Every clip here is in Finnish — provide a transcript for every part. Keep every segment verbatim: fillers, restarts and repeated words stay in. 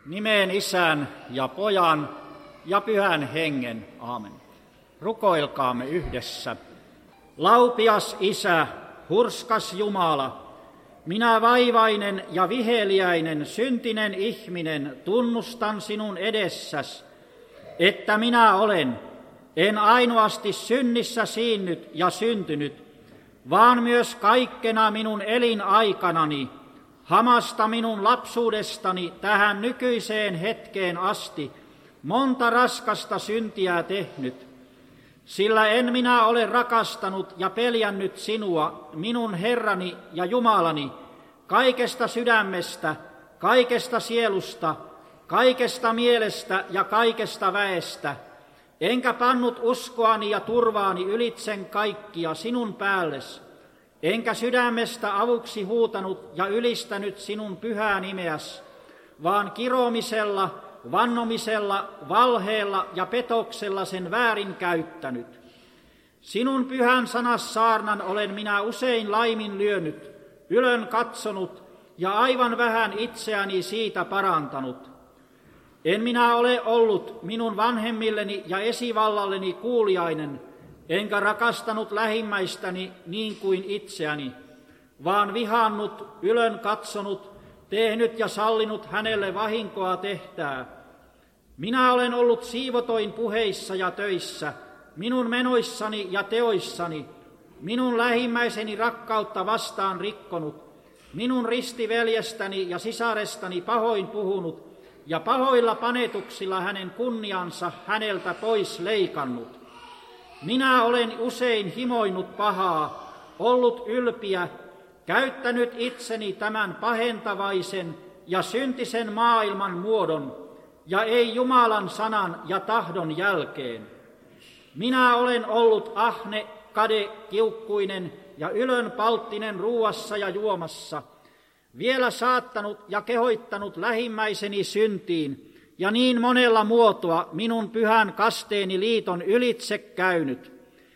Nimeen Isän ja Pojan ja Pyhän Hengen. Aamen. Rukoilkaamme yhdessä. Laupias Isä, hurskas Jumala, minä vaivainen ja viheliäinen syntinen ihminen tunnustan sinun edessäsi, että minä olen, en ainoasti synnissä siinnyt ja syntynyt, vaan myös kaikkena minun elinaikanani, hamasta minun lapsuudestani tähän nykyiseen hetkeen asti, monta raskasta syntiä tehnyt. Sillä en minä ole rakastanut ja peljännyt sinua, minun Herrani ja Jumalani, kaikesta sydämestä, kaikesta sielusta, kaikesta mielestä ja kaikesta väestä, enkä pannut uskoani ja turvaani ylitsen kaikkia sinun päälles, enkä sydämestä avuksi huutanut ja ylistänyt sinun pyhää nimeäs, vaan kiromisella, vannomisella, valheella ja petoksella sen väärin käyttänyt. Sinun pyhän sanassaarnan olen minä usein laiminlyönyt, ylön katsonut ja aivan vähän itseäni siitä parantanut. En minä ole ollut minun vanhemmilleni ja esivallalleni kuuliainen, enkä rakastanut lähimmäistäni niin kuin itseäni, vaan vihannut, ylön katsonut, tehnyt ja sallinut hänelle vahinkoa tehtää. Minä olen ollut siivotoin puheissa ja töissä, minun menoissani ja teoissani, minun lähimmäiseni rakkautta vastaan rikkonut, minun ristiveljestäni ja sisarestani pahoin puhunut ja pahoilla panetuksilla hänen kunniansa häneltä pois leikannut. Minä olen usein himoinut pahaa, ollut ylpiä, käyttänyt itseni tämän pahentavaisen ja syntisen maailman muodon, ja ei Jumalan sanan ja tahdon jälkeen. Minä olen ollut ahne, kade, kiukkuinen ja ylönpalttinen ruuassa ja juomassa, vielä saattanut ja kehoittanut lähimmäiseni syntiin, ja niin monella muotoa minun pyhän kasteeni liiton ylitse käynyt.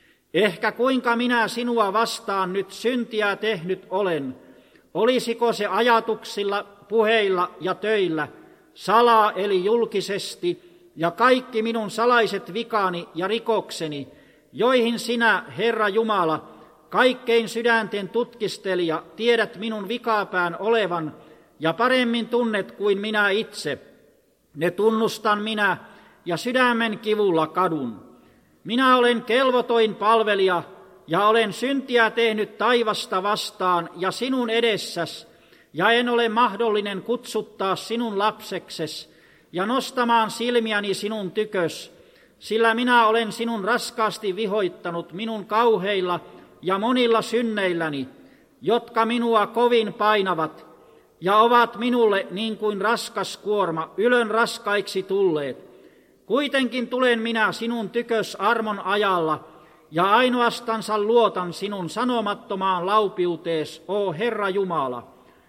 Ehkä kuinka minä sinua vastaan nyt syntiä tehnyt olen, olisiko se ajatuksilla, puheilla ja töillä, salaa eli julkisesti, ja kaikki minun salaiset vikani ja rikokseni, joihin sinä, Herra Jumala, kaikkein sydänten tutkistelija, tiedät minun vikapään olevan, ja paremmin tunnet kuin minä itse. Ne tunnustan minä, ja sydämen kivulla kadun. Minä olen kelvotoin palvelija, ja olen syntiä tehnyt taivasta vastaan ja sinun edessäs, ja en ole mahdollinen kutsuttaa sinun lapsekses ja nostamaan silmiäni sinun tykös, sillä minä olen sinun raskaasti vihoittanut minun kauheilla ja monilla synneilläni, jotka minua kovin painavat ja ovat minulle niin kuin raskas kuorma ylön raskaiksi tulleet. Kuitenkin tulen minä sinun tykös armon ajalla ja ainoastansa luotan sinun sanomattomaan laupiutees, o Herra Jumala.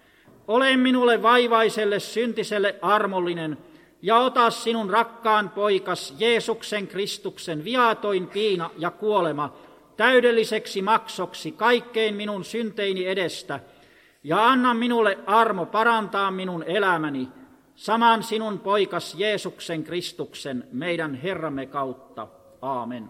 Ole minulle vaivaiselle syntiselle armollinen ja ota sinun rakkaan poikas Jeesuksen Kristuksen viatoin piina ja kuolema täydelliseksi maksoksi kaikkein minun synteini edestä ja anna minulle armo parantaa minun elämäni, saman sinun poikas Jeesuksen Kristuksen meidän Herramme kautta. Aamen.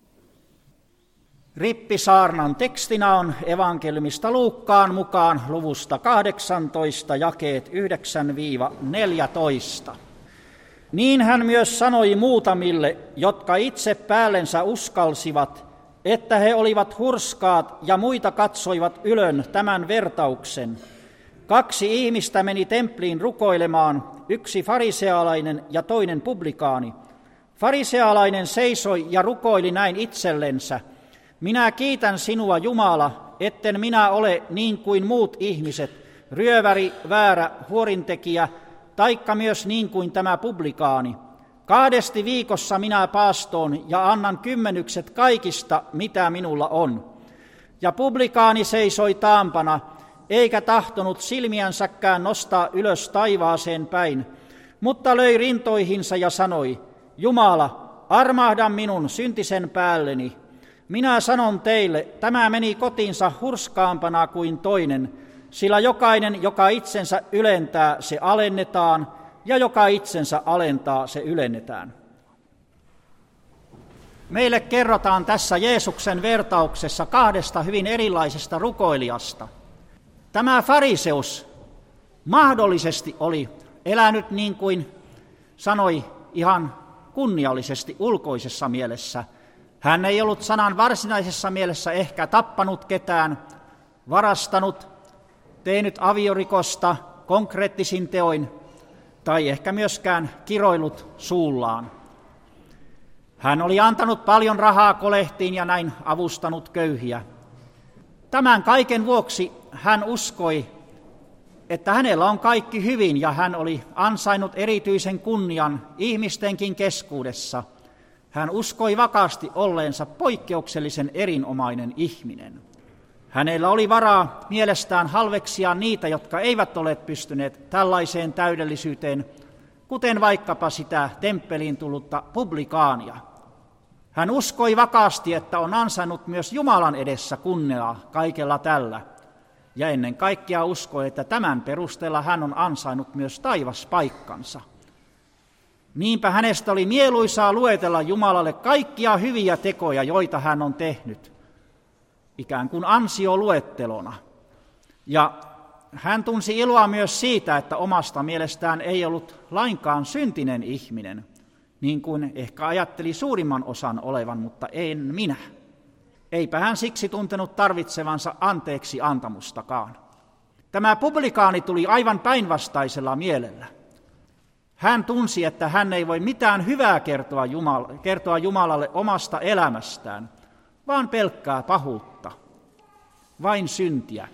Rippisaarnan tekstinä on evankeliumista Luukkaan mukaan luvusta kahdeksantoista jakeet yhdeksän neljätoista. Niin hän myös sanoi muutamille, jotka itse päällensä uskalsivat, että he olivat hurskaat ja muita katsoivat ylön tämän vertauksen. Kaksi ihmistä meni templiin rukoilemaan, yksi farisealainen ja toinen publikaani. Farisealainen seisoi ja rukoili näin itsellensä: minä kiitän sinua, Jumala, etten minä ole niin kuin muut ihmiset, ryöväri, väärä, huorintekijä, taikka myös niin kuin tämä publikaani. Kahdesti viikossa minä paastoon ja annan kymmenykset kaikista, mitä minulla on. Ja publikaani seisoi taampana, eikä tahtonut silmiänsäkään nostaa ylös taivaaseen päin, mutta löi rintoihinsa ja sanoi: Jumala, armahda minun syntisen päälleni. Minä sanon teille, tämä meni kotiinsa hurskaampana kuin toinen, sillä jokainen, joka itsensä ylentää, se alennetaan, ja joka itsensä alentaa, se ylennetään. Meille kerrotaan tässä Jeesuksen vertauksessa kahdesta hyvin erilaisesta rukoilijasta. Tämä fariseus mahdollisesti oli elänyt niin kuin sanoi ihan kunniallisesti ulkoisessa mielessä. Hän ei ollut sanan varsinaisessa mielessä ehkä tappanut ketään, varastanut, tehnyt aviorikosta konkreettisin teoin tai ehkä myöskään kiroillut suullaan. Hän oli antanut paljon rahaa kolehtiin ja näin avustanut köyhiä. Tämän kaiken vuoksi hän uskoi, että hänellä on kaikki hyvin ja hän oli ansainnut erityisen kunnian ihmistenkin keskuudessa. Hän uskoi vakaasti olleensa poikkeuksellisen erinomainen ihminen. Hänellä oli varaa mielestään halveksia niitä, jotka eivät ole pystyneet tällaiseen täydellisyyteen, kuten vaikkapa sitä temppeliin tullutta publikaania. Hän uskoi vakaasti, että on ansainnut myös Jumalan edessä kunniaa kaikella tällä. Ja ennen kaikkea uskoi, että tämän perusteella hän on ansainnut myös taivaspaikkansa. Niinpä hänestä oli mieluisaa luetella Jumalalle kaikkia hyviä tekoja, joita hän on tehnyt, ikään kuin ansioluettelona. Ja hän tunsi iloa myös siitä, että omasta mielestään ei ollut lainkaan syntinen ihminen, niin kuin ehkä ajatteli suurimman osan olevan, mutta en minä. Eipä hän siksi tuntenut tarvitsevansa anteeksi antamustakaan. Tämä publikaani tuli aivan päinvastaisella mielellä. Hän tunsi, että hän ei voi mitään hyvää kertoa, Jumala, kertoa Jumalalle omasta elämästään, vaan pelkkää pahuutta, vain syntiä.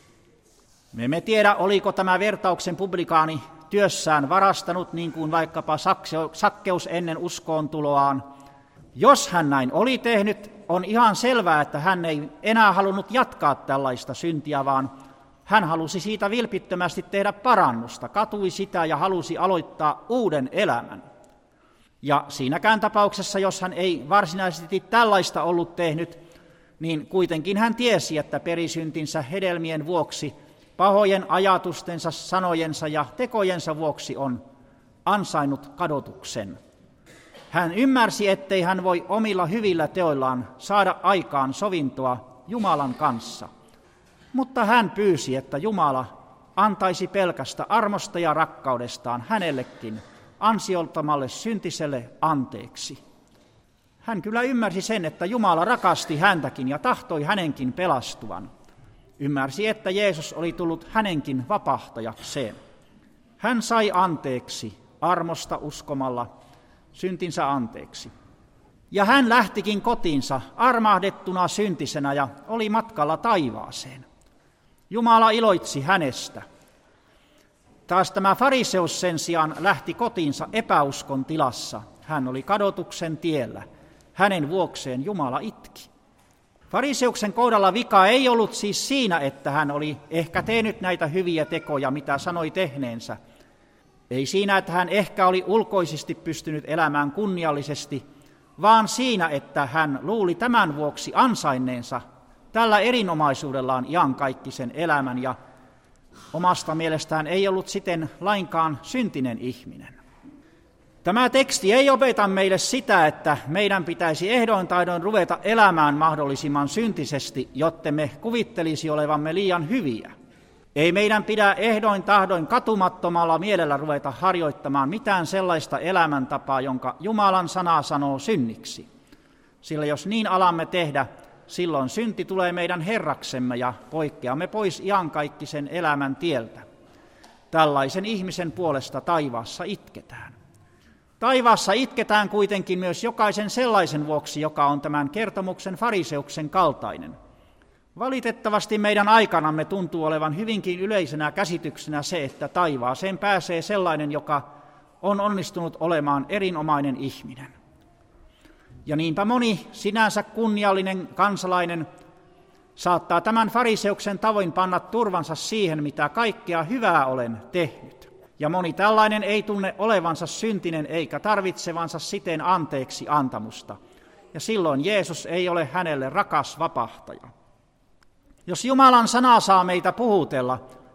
Me emme tiedä, oliko tämä vertauksen publikaani työssään varastanut, niin kuin vaikkapa Sakkeus ennen uskoon tuloaan. Jos hän näin oli tehnyt, on ihan selvää, että hän ei enää halunnut jatkaa tällaista syntiä, vaan hän halusi siitä vilpittömästi tehdä parannusta, katui sitä ja halusi aloittaa uuden elämän. Ja siinäkään tapauksessa, jos hän ei varsinaisesti tällaista ollut tehnyt, niin kuitenkin hän tiesi, että perisyntinsä hedelmien vuoksi, pahojen ajatustensa, sanojensa ja tekojensa vuoksi on ansainnut kadotuksen. Hän ymmärsi, ettei hän voi omilla hyvillä teoillaan saada aikaan sovintoa Jumalan kanssa. Mutta hän pyysi, että Jumala antaisi pelkästä armosta ja rakkaudestaan hänellekin ansioltamalle syntiselle anteeksi. Hän kyllä ymmärsi sen, että Jumala rakasti häntäkin ja tahtoi hänenkin pelastuvan. Ymmärsi, että Jeesus oli tullut hänenkin vapahtajakseen. Hän sai anteeksi armosta uskomalla syntinsä anteeksi. Ja hän lähtikin kotiinsa armahdettuna syntisenä ja oli matkalla taivaaseen. Jumala iloitsi hänestä. Taas tämä fariseus sen sijaan lähti kotiinsa epäuskon tilassa. Hän oli kadotuksen tiellä. Hänen vuokseen Jumala itki. Fariseuksen kohdalla vika ei ollut siis siinä, että hän oli ehkä tehnyt näitä hyviä tekoja, mitä sanoi tehneensä. Ei siinä, että hän ehkä oli ulkoisesti pystynyt elämään kunniallisesti, vaan siinä, että hän luuli tämän vuoksi ansainneensa tällä erinomaisuudellaan iankaikkisen elämän ja omasta mielestään ei ollut siten lainkaan syntinen ihminen. Tämä teksti ei opeta meille sitä, että meidän pitäisi ehdoin taidoin ruveta elämään mahdollisimman syntisesti, jotta me kuvittelisi olevamme liian hyviä. Ei meidän pidä ehdoin tahdoin katumattomalla mielellä ruveta harjoittamaan mitään sellaista elämäntapaa, jonka Jumalan sana sanoo synniksi. Sillä jos niin alamme tehdä, silloin synti tulee meidän herraksemme ja poikkeamme pois iankaikkisen elämän tieltä. Tällaisen ihmisen puolesta taivaassa itketään. Taivaassa itketään kuitenkin myös jokaisen sellaisen vuoksi, joka on tämän kertomuksen fariseuksen kaltainen. Valitettavasti meidän aikanamme tuntuu olevan hyvinkin yleisenä käsityksenä se, että taivaaseen pääsee sellainen, joka on onnistunut olemaan erinomainen ihminen. Ja niinpä moni sinänsä kunniallinen kansalainen saattaa tämän fariseuksen tavoin panna turvansa siihen, mitä kaikkea hyvää olen tehnyt. Ja moni tällainen ei tunne olevansa syntinen eikä tarvitsevansa siten anteeksi antamusta. Ja silloin Jeesus ei ole hänelle rakas vapahtaja. Jos Jumalan sana saa meitä puhutella,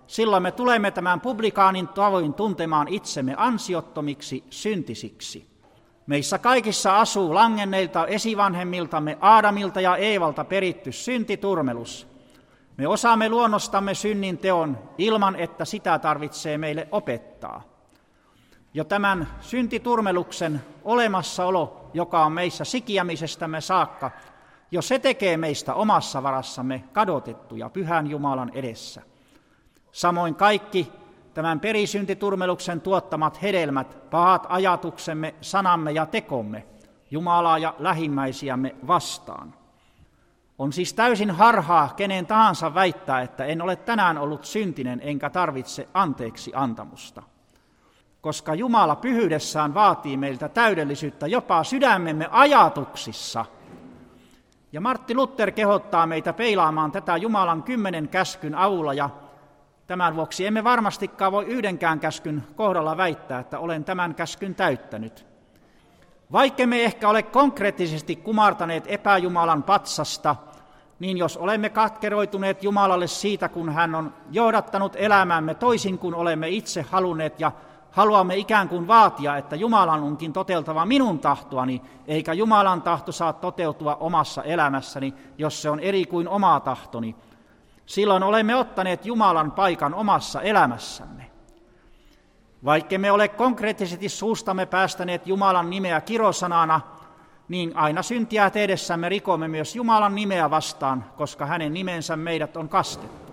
silloin me tulemme tämän publikaanin tavoin tuntemaan itsemme ansiottomiksi syntisiksi. Meissä kaikissa asuu langenneilta esivanhemmiltamme Aadamilta ja Eevalta peritty syntiturmelus. Me osaamme luonnostamme synnin teon ilman, että sitä tarvitsee meille opettaa. Jo tämän syntiturmeluksen olemassaolo, joka on meissä sikiämisestämme saakka, jo se tekee meistä omassa varassamme kadotettuja Pyhän Jumalan edessä. Samoin kaikki tämän perisyntiturmeluksen tuottamat hedelmät, pahat ajatuksemme, sanamme ja tekomme, Jumalaa ja lähimmäisiämme vastaan. On siis täysin harhaa kenen tahansa väittää, että en ole tänään ollut syntinen enkä tarvitse anteeksi antamusta. Koska Jumala pyhyydessään vaatii meiltä täydellisyyttä jopa sydämemme ajatuksissa. Ja Martti Luther kehottaa meitä peilaamaan tätä Jumalan kymmenen käskyn avulla, ja tämän vuoksi emme varmastikaan voi yhdenkään käskyn kohdalla väittää, että olen tämän käskyn täyttänyt. Vaikka me ehkä ole konkreettisesti kumartaneet epäjumalan patsasta, niin jos olemme katkeroituneet Jumalalle siitä, kun hän on johdattanut elämäämme toisin kuin olemme itse halunneet ja haluamme ikään kuin vaatia, että Jumalan onkin toteltava minun tahtoani, eikä Jumalan tahto saa toteutua omassa elämässäni, jos se on eri kuin oma tahtoni. Silloin olemme ottaneet Jumalan paikan omassa elämässämme. Vaikka me ole konkreettisesti suustamme päästäneet Jumalan nimeä kirosanana, niin aina syntiä tehdessämme rikomme myös Jumalan nimeä vastaan, koska hänen nimensä meidät on kastettu.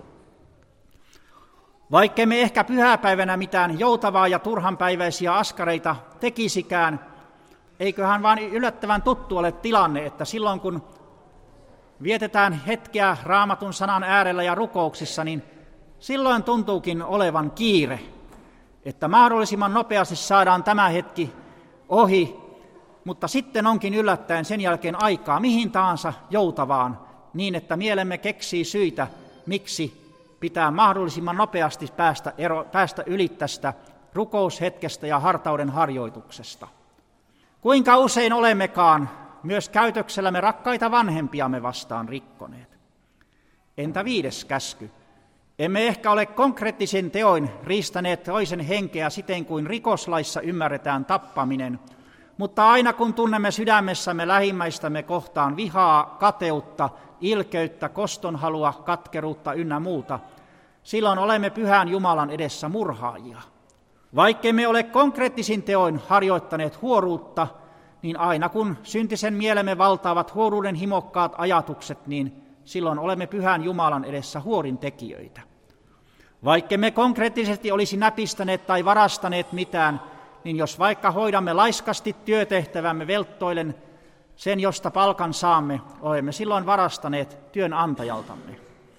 Vaikka me ehkä pyhäpäivänä mitään joutavaa ja turhanpäiväisiä askareita tekisikään, eiköhän vaan yllättävän tuttu ole tilanne, että silloin kun vietetään hetkeä Raamatun sanan äärellä ja rukouksissa, niin silloin tuntuukin olevan kiire, että mahdollisimman nopeasti saadaan tämä hetki ohi, mutta sitten onkin yllättäen sen jälkeen aikaa mihin tahansa joutavaan, niin että mielemme keksii syitä, miksi pitää mahdollisimman nopeasti päästä, ero, päästä yli tästä rukoushetkestä ja hartauden harjoituksesta. Kuinka usein olemmekaan myös käytöksellämme rakkaita vanhempiamme vastaan rikkoneet? Entä viides käsky? Emme ehkä ole konkreettisen teoin riistäneet toisen henkeä siten kuin rikoslaissa ymmärretään tappaminen, mutta aina kun tunnemme sydämessämme lähimmäistämme kohtaan vihaa, kateutta, ilkeyttä, kostonhalua, katkeruutta ynnä muuta, silloin olemme Pyhän Jumalan edessä murhaajia. Vaikka me ole konkreettisin teoin harjoittaneet huoruutta, niin aina kun syntisen mielemme valtaavat huoruuden himokkaat ajatukset, niin silloin olemme Pyhän Jumalan edessä huorin tekijöitä. Vaikka me konkreettisesti olisi näpistäneet tai varastaneet mitään, niin jos vaikka hoidamme laiskasti työtehtävämme velttoilen sen, josta palkan saamme, olemme silloin varastaneet työnantajaltamme.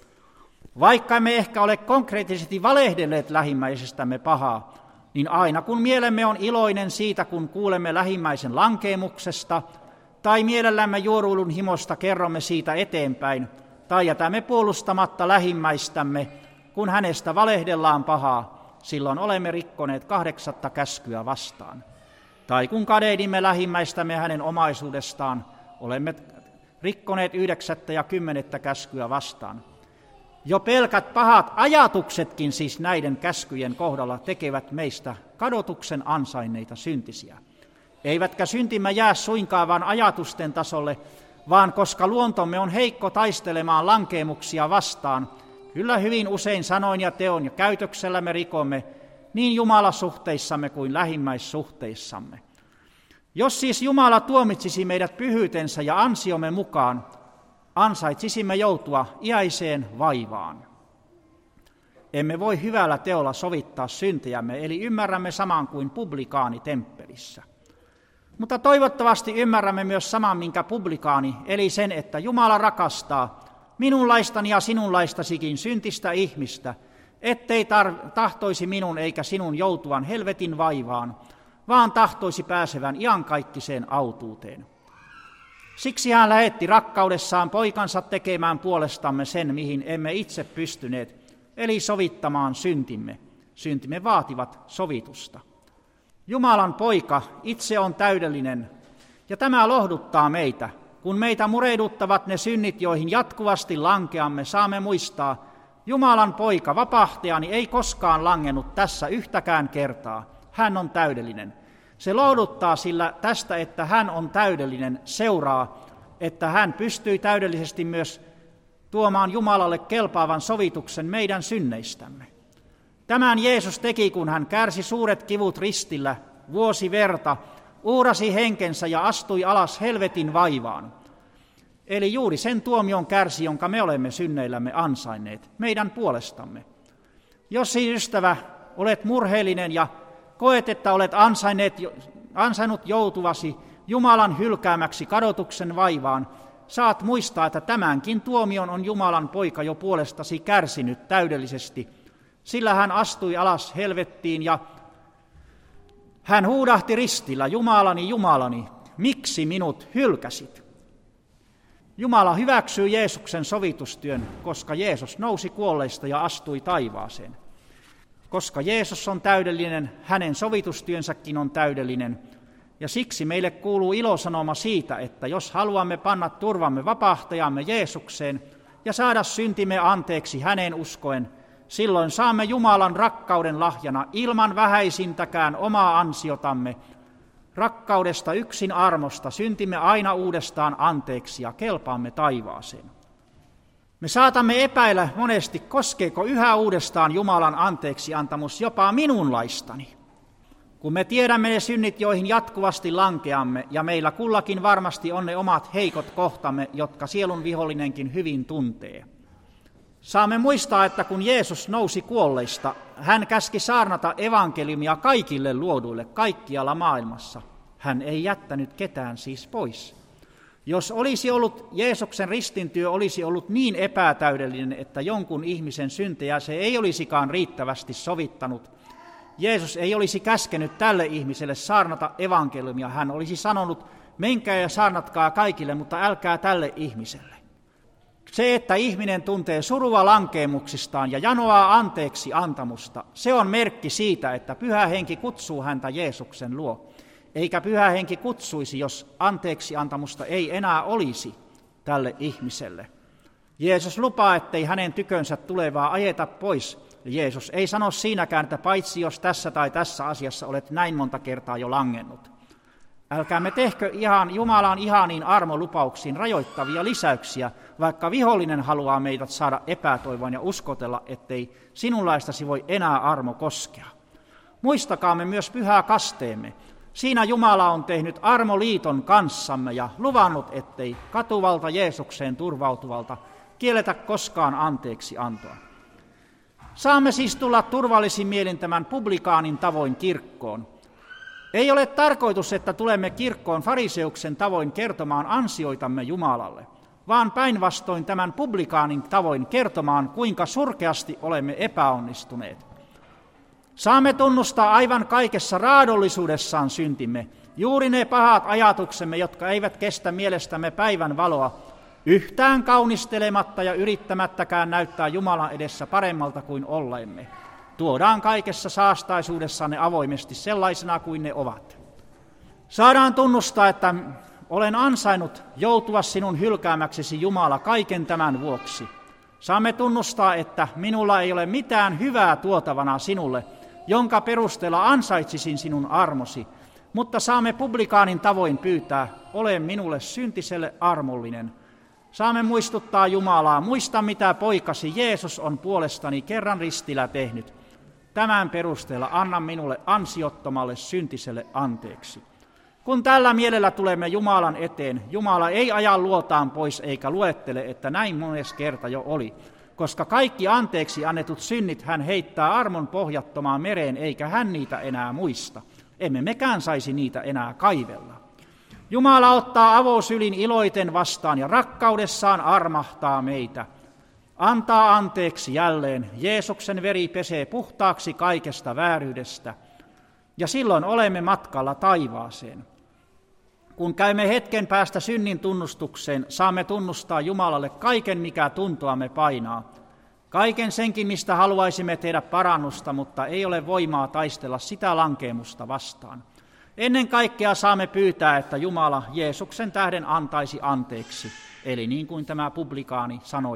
Vaikka emme ehkä ole konkreettisesti valehdelleet lähimmäisestämme pahaa, niin aina kun mielemme on iloinen siitä, kun kuulemme lähimmäisen lankeemuksesta, tai mielellämme juoruilun himosta kerromme siitä eteenpäin, tai jätämme puolustamatta lähimmäistämme, kun hänestä valehdellaan pahaa, silloin olemme rikkoneet kahdeksatta käskyä vastaan. Tai kun kadehdimme lähimmäistämme hänen omaisuudestaan, olemme rikkoneet yhdeksättä ja kymmenettä käskyä vastaan. Jo pelkät pahat ajatuksetkin siis näiden käskyjen kohdalla tekevät meistä kadotuksen ansainneita syntisiä. Eivätkä syntimme jää suinkaan vain ajatusten tasolle, vaan koska luontomme on heikko taistelemaan lankeemuksia vastaan, kyllä hyvin usein sanoin ja teon ja käytöksellämme rikomme niin Jumalasuhteissamme kuin lähimmäissuhteissamme. Jos siis Jumala tuomitsisi meidät pyhyytensä ja ansiomme mukaan, ansaitsisimme joutua iäiseen vaivaan. Emme voi hyvällä teolla sovittaa syntejämme, eli ymmärrämme saman kuin publikaani temppelissä. Mutta toivottavasti ymmärrämme myös saman, minkä publikaani, eli sen, että Jumala rakastaa minunlaistani ja sinunlaistasikin syntistä ihmistä, ettei tar- tahtoisi minun eikä sinun joutuvan helvetin vaivaan, vaan tahtoisi pääsevän iankaikkiseen autuuteen. Siksi hän lähetti rakkaudessaan poikansa tekemään puolestamme sen, mihin emme itse pystyneet, eli sovittamaan syntimme. Syntimme vaativat sovitusta. Jumalan poika itse on täydellinen, ja tämä lohduttaa meitä. Kun meitä murehduttavat ne synnit, joihin jatkuvasti lankeamme, saamme muistaa, Jumalan poika, vapahtajani, ei koskaan langennut tässä yhtäkään kertaa. Hän on täydellinen. Se lohduttaa, sillä tästä, että hän on täydellinen, seuraa, että hän pystyy täydellisesti myös tuomaan Jumalalle kelpaavan sovituksen meidän synneistämme. Tämän Jeesus teki, kun hän kärsi suuret kivut ristillä, vuosi verta, uurasi henkensä ja astui alas helvetin vaivaan. Eli juuri sen tuomion kärsi, jonka me olemme synneillämme ansainneet, meidän puolestamme. Jos siis, ystävä, olet murheellinen ja koet, että olet ansainnut joutuvasi Jumalan hylkäämäksi kadotuksen vaivaan, saat muistaa, että tämänkin tuomion on Jumalan poika jo puolestasi kärsinyt täydellisesti, sillä hän astui alas helvettiin ja hän huudahti ristillä, Jumalani, Jumalani, miksi minut hylkäsit? Jumala hyväksyy Jeesuksen sovitustyön, koska Jeesus nousi kuolleista ja astui taivaaseen. Koska Jeesus on täydellinen, hänen sovitustyönsäkin on täydellinen. Ja siksi meille kuuluu ilosanoma siitä, että jos haluamme panna turvamme vapahtajamme Jeesukseen ja saada syntimme anteeksi häneen uskoen, silloin saamme Jumalan rakkauden lahjana ilman vähäisintäkään omaa ansiotamme, rakkaudesta yksin armosta syntimme aina uudestaan anteeksi ja kelpaamme taivaaseen. Me saatamme epäillä monesti, koskeeko yhä uudestaan Jumalan anteeksiantamus jopa minunlaistani. Kun me tiedämme ne synnit, joihin jatkuvasti lankeamme, ja meillä kullakin varmasti on ne omat heikot kohtamme, jotka sielun vihollinenkin hyvin tuntee. Saamme muistaa, että kun Jeesus nousi kuolleista, hän käski saarnata evankeliumia kaikille luoduille kaikkialla maailmassa. Hän ei jättänyt ketään siis pois. Jos olisi ollut Jeesuksen ristintyö olisi ollut niin epätäydellinen, että jonkun ihmisen syntejä se ei olisikaan riittävästi sovittanut, Jeesus ei olisi käskenyt tälle ihmiselle saarnata evankeliumia. Hän olisi sanonut, menkää ja saarnatkaa kaikille, mutta älkää tälle ihmiselle. Se, että ihminen tuntee surua lankeemuksistaan ja janoaa anteeksi antamusta, se on merkki siitä, että Pyhä Henki kutsuu häntä Jeesuksen luo. Eikä Pyhä Henki kutsuisi, jos anteeksi antamusta ei enää olisi tälle ihmiselle. Jeesus lupaa, ettei hänen tykönsä tulevaa ajeta pois. Jeesus ei sano siinäkään, että paitsi jos tässä tai tässä asiassa olet näin monta kertaa jo langennut. Älkäämme tehkö ihan Jumalan ihaniin armolupauksiin rajoittavia lisäyksiä, vaikka vihollinen haluaa meidät saada epätoivoon ja uskotella, ettei sinunlaistasi voi enää armo koskea. Muistakaamme myös pyhää kasteemme. Siinä Jumala on tehnyt armoliiton kanssamme ja luvannut, ettei katuvalta Jeesukseen turvautuvalta kielletä koskaan anteeksi antoa. Saamme siis tulla turvallisin mielin tämän publikaanin tavoin kirkkoon. Ei ole tarkoitus, että tulemme kirkkoon fariseuksen tavoin kertomaan ansioitamme Jumalalle, vaan päinvastoin tämän publikaanin tavoin kertomaan, kuinka surkeasti olemme epäonnistuneet. Saamme tunnustaa aivan kaikessa raadollisuudessaan syntimme, juuri ne pahat ajatuksemme, jotka eivät kestä mielestämme päivän valoa, yhtään kaunistelematta ja yrittämättäkään näyttää Jumalan edessä paremmalta kuin olleemme. Tuodaan kaikessa saastaisuudessanne avoimesti sellaisena kuin ne ovat. Saadaan tunnustaa, että olen ansainnut joutua sinun hylkäämäksesi Jumala kaiken tämän vuoksi. Saamme tunnustaa, että minulla ei ole mitään hyvää tuotavana sinulle, jonka perusteella ansaitsisin sinun armosi, mutta saamme publikaanin tavoin pyytää, ole minulle syntiselle armollinen. Saamme muistuttaa Jumalaa, muista mitä poikasi Jeesus on puolestani kerran ristillä tehnyt. Tämän perusteella anna minulle ansiottomalle syntiselle anteeksi. Kun tällä mielellä tulemme Jumalan eteen, Jumala ei aja luotaan pois eikä luettele, että näin mones kerta jo oli, koska kaikki anteeksi annetut synnit hän heittää armon pohjattomaan mereen, eikä hän niitä enää muista. Emme mekään saisi niitä enää kaivella. Jumala ottaa avosylin iloiten vastaan ja rakkaudessaan armahtaa meitä. Antaa anteeksi jälleen, Jeesuksen veri pesee puhtaaksi kaikesta vääryydestä, ja silloin olemme matkalla taivaaseen. Kun käymme hetken päästä synnin tunnustukseen, saamme tunnustaa Jumalalle kaiken, mikä tuntoamme painaa. Kaiken senkin, mistä haluaisimme tehdä parannusta, mutta ei ole voimaa taistella sitä lankeemusta vastaan. Ennen kaikkea saamme pyytää, että Jumala Jeesuksen tähden antaisi anteeksi, eli niin kuin tämä publikaani sanoi,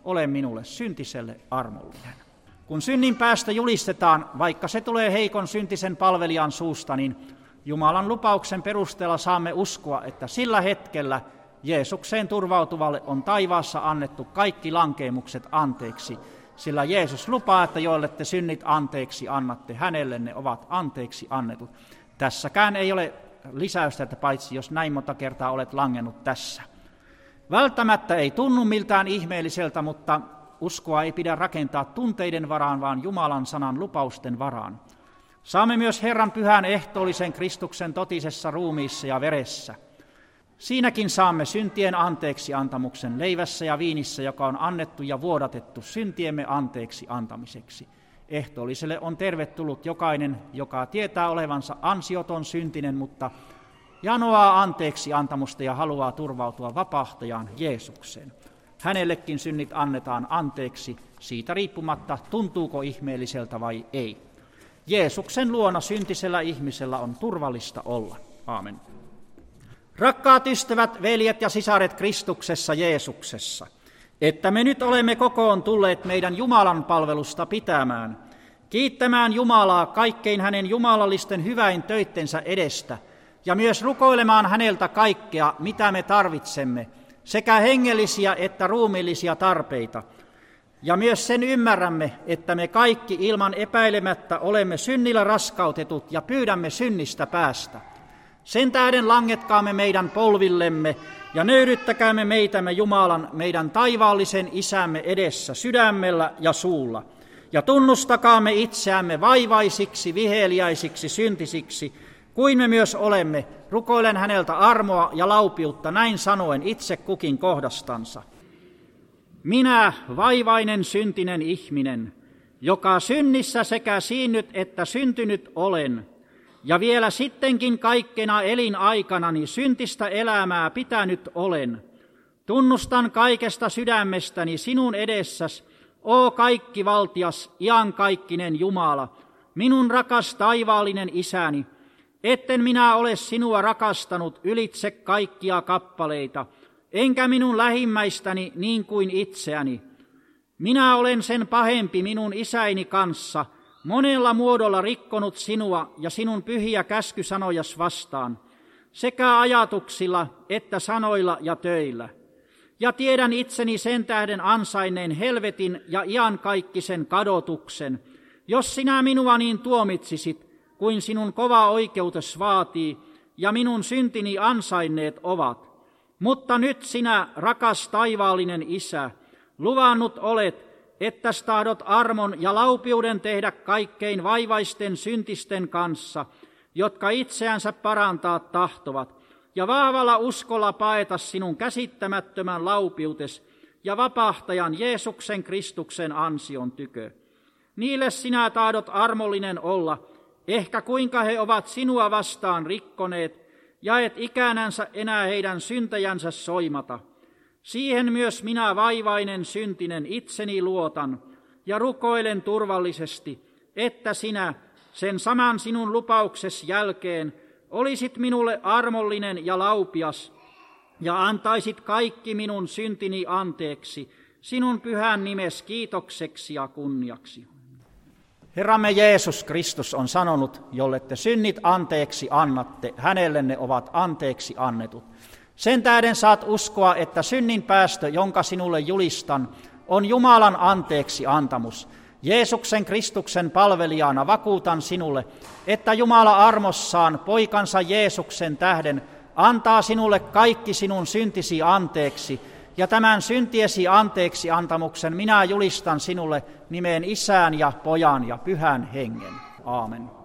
ole minulle syntiselle armollinen. Kun synnin päästö julistetaan, vaikka se tulee heikon syntisen palvelijan suusta, niin Jumalan lupauksen perusteella saamme uskoa, että sillä hetkellä Jeesukseen turvautuvalle on taivaassa annettu kaikki lankeemukset anteeksi, sillä Jeesus lupaa, että joille te synnit anteeksi annatte, hänelle ne ovat anteeksi annetut. Tässäkään ei ole lisäystä, että paitsi jos näin monta kertaa olet langennut tässä. Välttämättä ei tunnu miltään ihmeelliseltä, mutta uskoa ei pidä rakentaa tunteiden varaan, vaan Jumalan sanan lupausten varaan. Saamme myös Herran pyhän ehtoollisen Kristuksen totisessa ruumiissa ja veressä. Siinäkin saamme syntien anteeksi antamuksen leivässä ja viinissä, joka on annettu ja vuodatettu syntiemme anteeksi antamiseksi. Ehtoolliselle on tervetullut jokainen, joka tietää olevansa ansioton syntinen, mutta janoaa anteeksi antamusta ja haluaa turvautua vapahtajaan Jeesukseen. Hänellekin synnit annetaan anteeksi, siitä riippumatta tuntuuko ihmeelliseltä vai ei. Jeesuksen luona syntisellä ihmisellä on turvallista olla. Aamen. Rakkaat ystävät, veljet ja sisaret Kristuksessa Jeesuksessa, että me nyt olemme kokoon tulleet meidän Jumalan palvelusta pitämään, kiittämään Jumalaa kaikkein hänen jumalallisten hyväin töittensä edestä ja myös rukoilemaan häneltä kaikkea, mitä me tarvitsemme, sekä hengellisiä että ruumiillisia tarpeita. Ja myös sen ymmärrämme, että me kaikki ilman epäilemättä olemme synnillä raskautetut ja pyydämme synnistä päästä. Sen tähden langetkaamme meidän polvillemme ja nöyryttäkäämme meitämme Jumalan, meidän taivaallisen Isämme edessä sydämellä ja suulla. Ja tunnustakaamme itseämme vaivaisiksi, viheliäisiksi, syntisiksi, kuin me myös olemme. Rukoilen häneltä armoa ja laupiutta näin sanoen itse kukin kohdastansa. Minä, vaivainen syntinen ihminen, joka synnissä sekä siinnyt että syntynyt olen, ja vielä sittenkin kaikkena elinaikanani syntistä elämää pitänyt olen, tunnustan kaikesta sydämestäni sinun edessäsi, o kaikkivaltias, iankaikkinen Jumala, minun rakas taivaallinen Isäni, etten minä ole sinua rakastanut ylitse kaikkia kappaleita, enkä minun lähimmäistäni niin kuin itseäni. Minä olen sen pahempi minun isäini kanssa, monella muodolla rikkonut sinua ja sinun pyhiä käskysanojas vastaan, sekä ajatuksilla että sanoilla ja töillä. Ja tiedän itseni sen tähden ansainneen helvetin ja iankaikkisen kadotuksen, jos sinä minua niin tuomitsisit, kuin sinun kova oikeutes vaatii, ja minun syntini ansainneet ovat. Mutta nyt sinä, rakas taivaallinen Isä, luvannut olet, että tahdot armon ja laupiuden tehdä kaikkein vaivaisten syntisten kanssa, jotka itseänsä parantaa tahtovat, ja vahvalla uskolla paeta sinun käsittämättömän laupiutes ja vapahtajan Jeesuksen Kristuksen ansion tykö. Niille sinä tahdot armollinen olla, ehkä kuinka he ovat sinua vastaan rikkoneet, ja et ikänänsä enää heidän syntejänsä soimata. Siihen myös minä vaivainen syntinen itseni luotan, ja rukoilen turvallisesti, että sinä, sen saman sinun lupaukses jälkeen, olisit minulle armollinen ja laupias, ja antaisit kaikki minun syntini anteeksi, sinun pyhän nimes kiitokseksi ja kunniaksi. Herramme Jeesus Kristus on sanonut, jolle te synnit anteeksi annatte, hänelle ne ovat anteeksi annetut. Sen tähden saat uskoa, että synnin päästö, jonka sinulle julistan, on Jumalan anteeksi antamus. Jeesuksen Kristuksen palvelijana vakuutan sinulle, että Jumala armossaan poikansa Jeesuksen tähden antaa sinulle kaikki sinun syntisi anteeksi, ja tämän syntiesi anteeksi antamuksen minä julistan sinulle nimeen Isän ja Pojan ja Pyhän Hengen. Aamen.